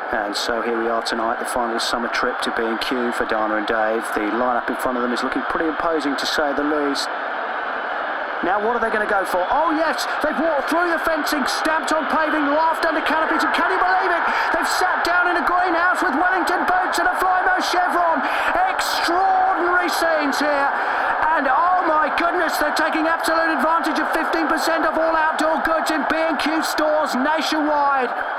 And so here we are tonight, the final summer trip to B&Q for Dana and Dave. The lineup in front of them is looking pretty imposing, to say the least. Now what are they going to go for? Oh yes, they've walked through the fencing, stamped on paving, laughed under canopies, and can you believe it? They've sat down in a greenhouse with Wellington boots and a Flymo chevron. Extraordinary scenes here. And oh my goodness, they're taking absolute advantage of 15% of all outdoor goods in B&Q stores nationwide.